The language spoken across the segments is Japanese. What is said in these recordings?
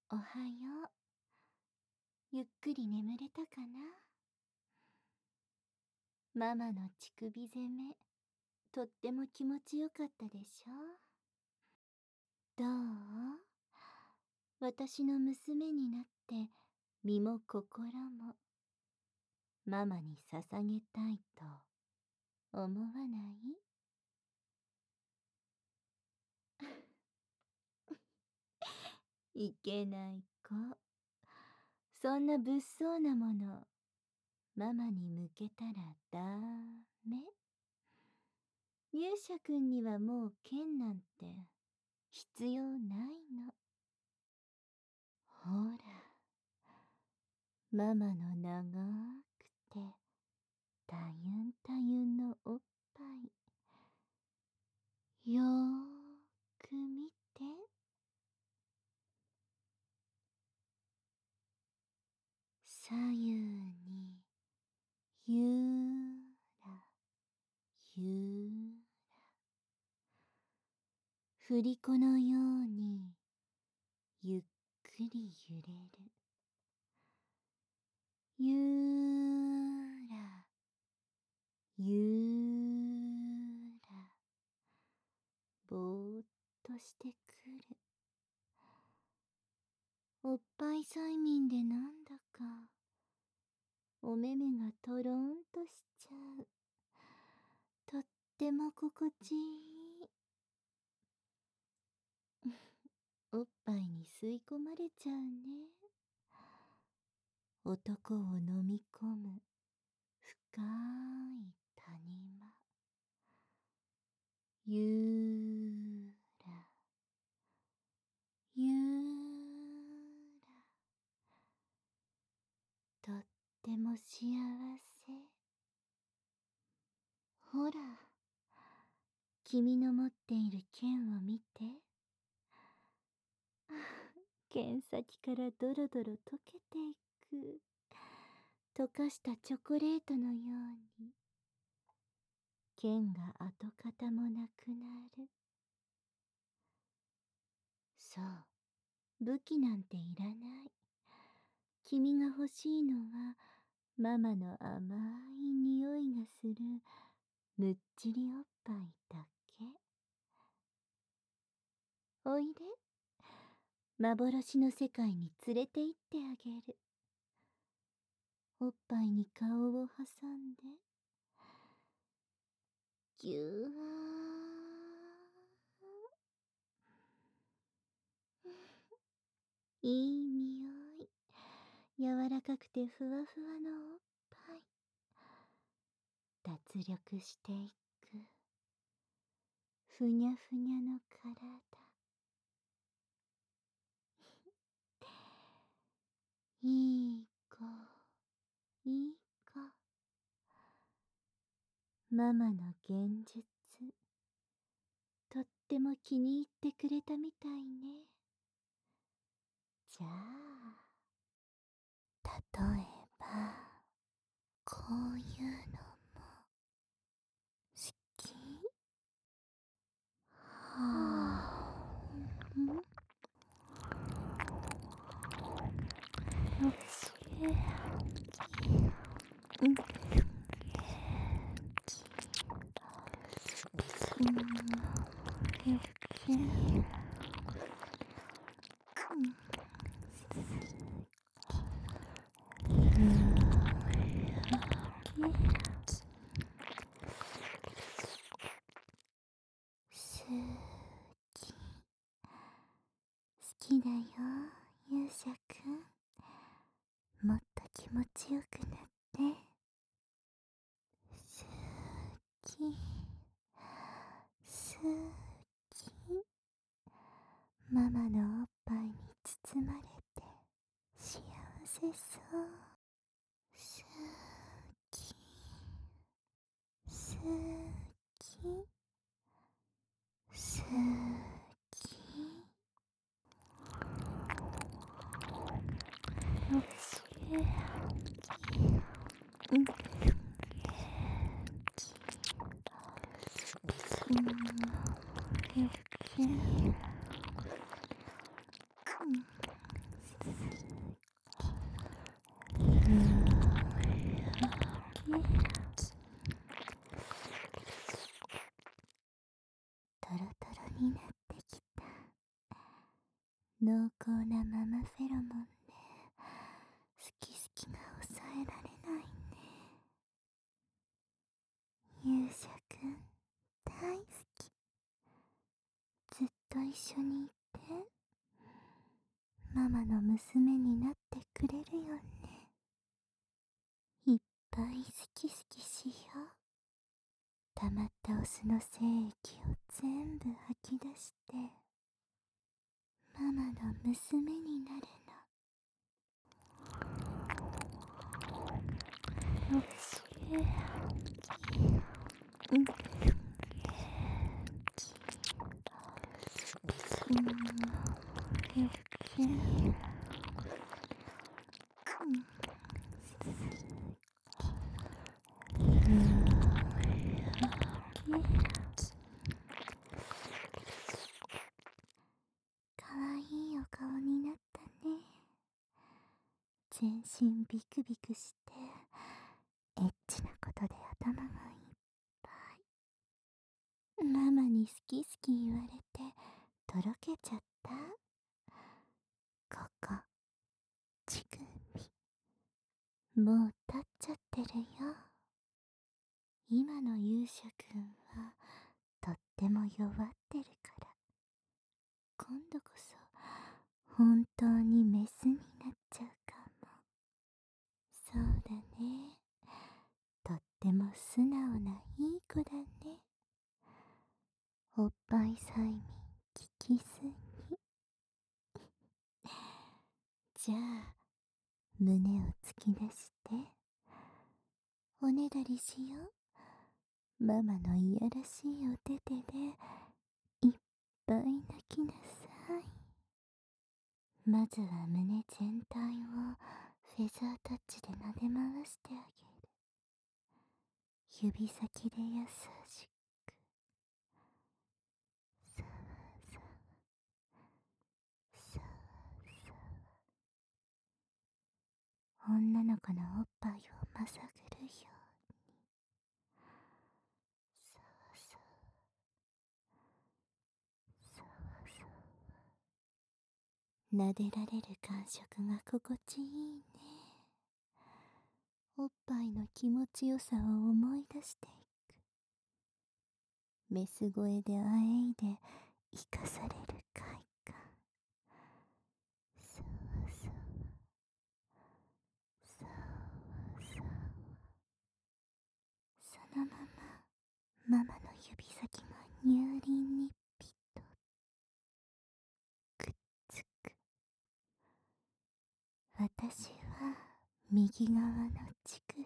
おはよう。ゆっくり眠れたかな？ママの乳首攻め、とっても気持ちよかったでしょ？どう？私の娘になって、身も心も、ママに捧げたいと、思わない？いけない子。そんな物騒なもの、ママに向けたらダメ。勇者くんにはもう剣なんて必要ないの。ほら、ママの長くてたゆんたゆんのおっぱい、よーく見て。左右にゆーらゆーら、振り子のようにゆっくり揺れる。ゆーらゆーら、ぼーっとしてくる。おっぱい催眠でなんだかお目目がとろんとしちゃう。とっても心地いい。おっぱいに吸い込まれちゃうね。男を飲み込む深い谷間。ゆーらゆーら、とっても幸せ。ほら、君の持っている剣を見て。剣先からドロドロ溶けていく。溶かしたチョコレートのように。剣が跡形もなくなる。そう、武器なんていらない。君が欲しいのは、ママの甘い匂いがする、むっちりおっぱいだけ。おいで。幻の世界に連れて行ってあげる。おっぱいに顔を挟んで。ぎゅー。いい匂い。柔らかくてふわふわのおっぱい。脱力していく。ふにゃふにゃの体。いい子、いい子。ママの幻術、とっても気に入ってくれたみたいね。じゃあ、例えば、こういうのも、好き？はぁ、よっけ、うん、よっけ、すき、好きだよ、勇者くん。もっと気持ちよくなって。すき、すき。ママのおっぱいに包まれて幸せそう。すき、すき、すき。よっけ、うん、よっけ、 濃厚なママフェロモンで好き好きが抑えられないね。勇者くん大好き。ずっと一緒にいてママの娘になってくれるよね。いっぱい好き好きしよう。溜まったオスの精液を全部吐き出してママの娘になるの。よっけうん、よっけかわいいお顔になったね。全身ビクビクしてエッチなことで頭がいっぱい。ママに好き好き言われてとろけちゃった。ここ乳首もう立っちゃってるよ。今の勇者くんはとっても弱ってるから今度こそ本当にメスになっちゃうかも。そうだね。とっても素直ないい子だね。おっぱい催眠効きすぎ。じゃあ胸を突き出しておねだりしよう。ママのいやらしいお手手でいっぱい泣きなさい。まずは胸全体をフェザータッチで撫で回してあげる。指先で優しくさわさわさわさわ。女の子のおっぱいをまさぐるようにさわさわさわさわ。撫でられる感触が心地いいね。おっぱいの気持ちよさを思い出していく。メス声であえいで生かされる快感。さわさわさわさわ。そのままママの指先が乳輪にピッとくっつく。私は右側の乳首、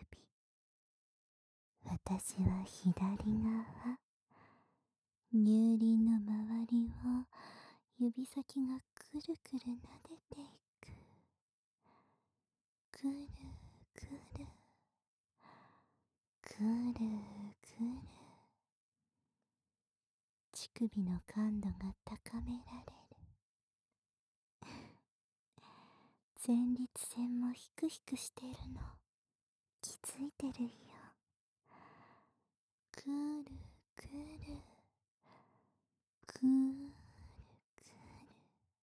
私は左側。乳輪の周りを指先がくるくる撫でていく。くるくるくるくる。乳首の感度が高められる。前立腺もヒクヒクしてるの気づいてるよ。くるくるくるくる。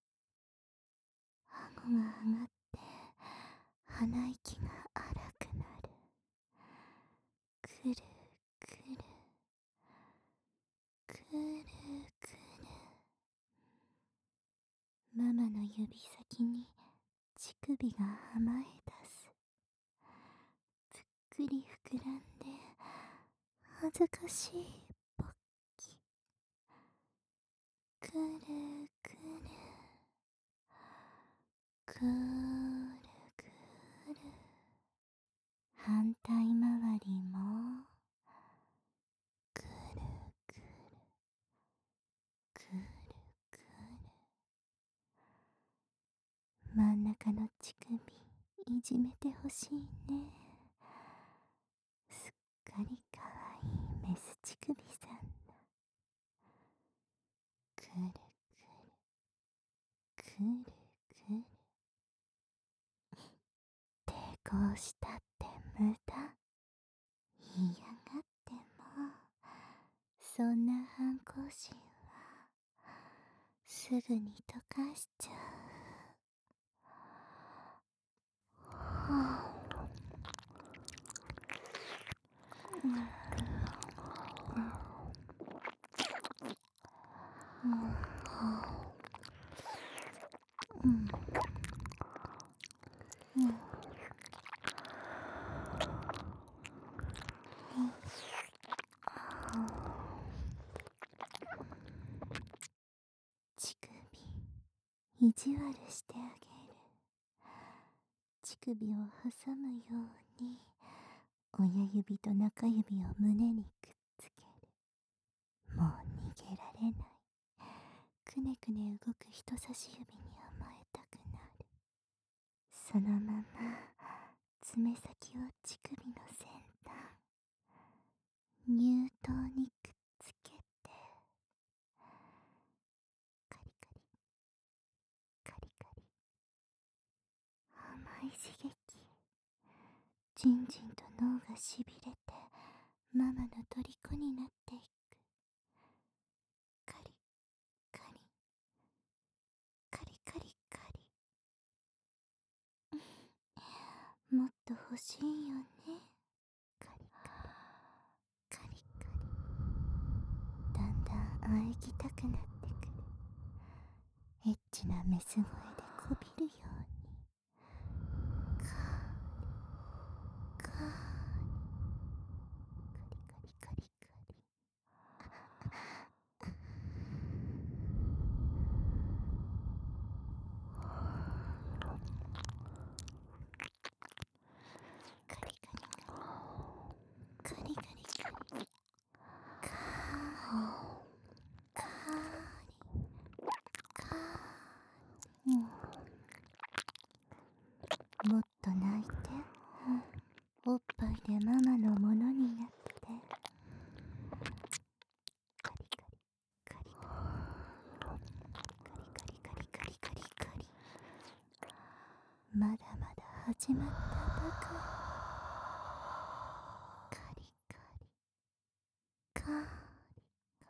顎が上がって鼻息が荒くなる。くるくるくるくる。ママの指先に乳首が甘え出す。ぷっくり膨らんで恥ずかしいポッキ。くるくるくるくる。反対回りもくるくるくるくる。真ん中の乳首いじめてほしいね。すっかりかわいいメス乳首さんだ。くるくるくる。抵抗したって無駄。嫌がってもそんな反抗心はすぐに溶かしちゃう。 乳首意地悪してあげる。乳首を挟むように親指と中指を胸にくっつける。もう逃げられない。くねくね動く人差し指に甘えたくなる。そのまま爪先を乳首の先端、乳頭にくっつけて、カリカリカリカリ、甘い刺激。じんじんと脳がしびれてママの虜になっていく。カリカリカリカリカリ。もっと欲しいよね。カリカリカリカリ。だんだん喘ぎたくなってくる。エッチなメス声でこびるように。カーリカーリカリカリカリカリ。カリカリカリカリカリカリ。カーリカーリカーリ。もっと泣いて。おっぱいでママのものになって。カリカリカリカリカリカリカリカリカリ。まだまだ始まったばかり。カリカリカーリ。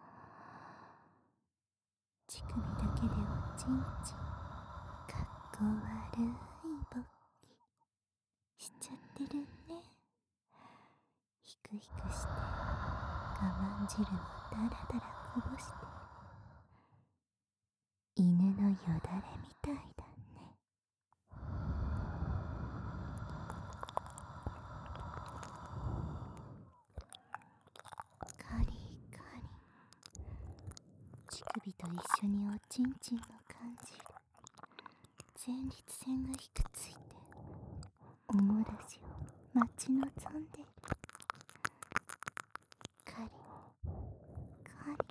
乳首だけでおちんちん。かっこ悪い勃起しちゃってるね。ひくひくして我慢汁をだらだらこぼして、犬のよだれみたいだね。カリカリ。乳首と一緒におちんちんも感じる。前立腺がひくついておもらしを待ち望んでる。カリカリ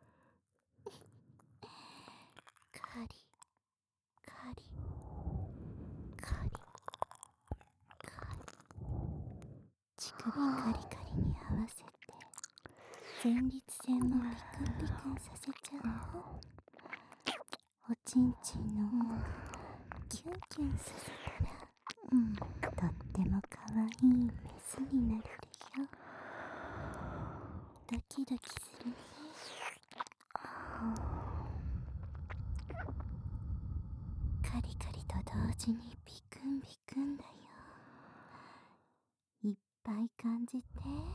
カリカリカリカリ。乳首カリカリに合わせて前立腺もピクンピクンさせちゃうよ。おちんちんのキュンキュンさせたらとってもかわいいメスになれるよ。ドキドキするね。カリカリと同時にビクンビクンだよ。いっぱい感じて。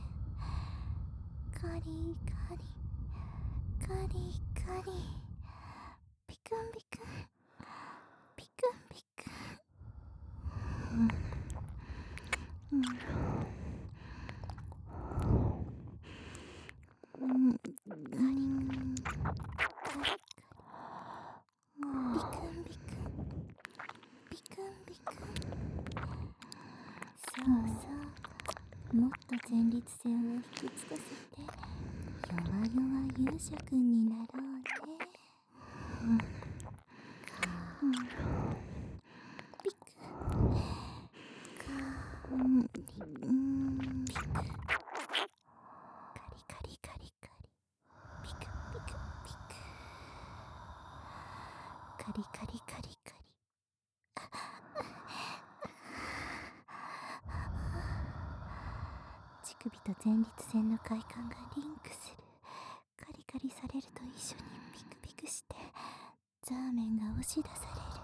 カリカリカリカリ、ビクンビクンビクンビクン。カリカリビクンビクンビクンビクン。そうそう、もっと前立腺を引きつかせて弱々勇者くんになろうね。ビクカリビクカリカリカリカリビクビクビクカリカリカリカリ。乳首と前立腺の快感がリンクする。カリカリされると一緒にピクピクしてザーメンが押し出される。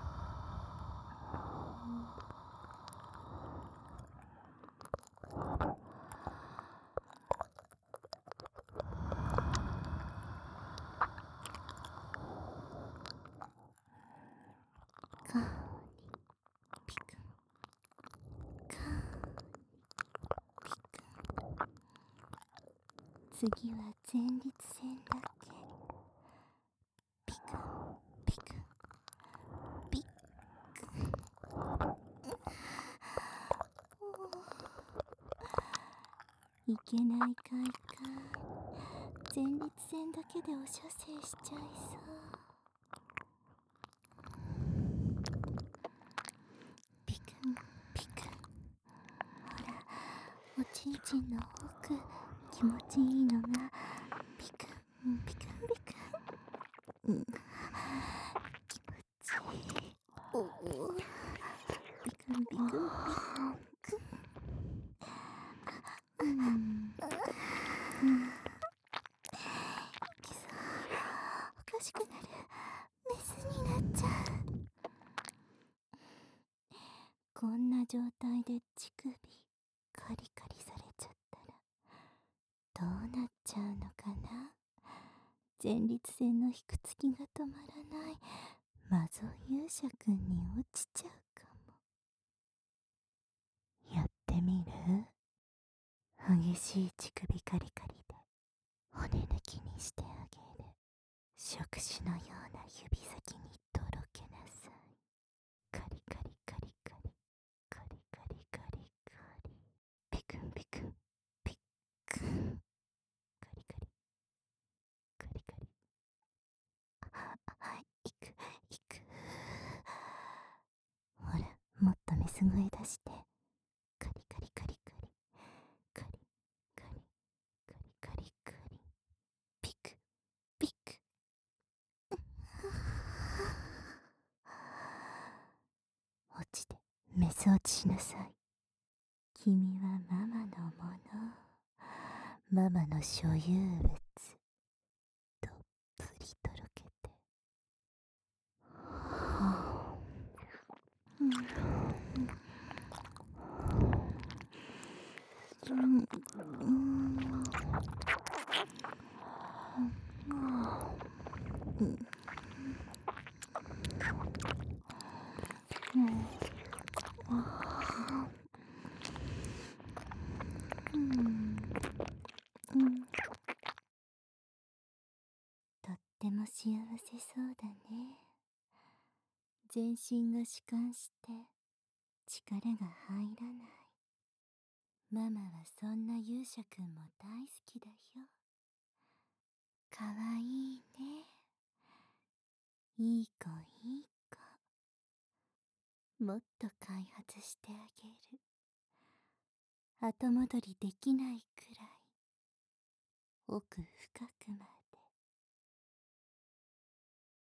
かピクかピク。次は前立腺だけ。ピクピクピク。いけないかいか。前立腺だけでお射精しちゃいそう。ピクンピクン。ほら、おちんちんの奥、気持ちいいのがピクンピクンピクン。気持ちいい。おお、ピクンピクンピクン。おかしくなる。メスになっちゃう。こんな状態で乳首カリカリされちゃったらどうなっちゃうのかな。前立腺の引くつきが止まらないマゾ勇者くんに落ちちゃうかも。やってみる？激しい乳首カリカリで骨抜きにしてあげる。触手のような指先にとろけなさい。カリカリカリカリカリカリカリカリ。ピクンピクンピックン。カリカリカリカリ。いくいく。ほら、もっとメス声出して。カリカリカリカリカリカリカリカリカリ。ピクピク。落ちてメス落ちしなさい。君はママのもの。ママの所有物。どっぷりとろけて。とっても幸せそうだね。全身が弛緩して力が入らない。ママはそんな勇者くんも大好きだよ。かわいいね。いい子いい子。もっと開発してあげる。後戻りできないくらい奥深くま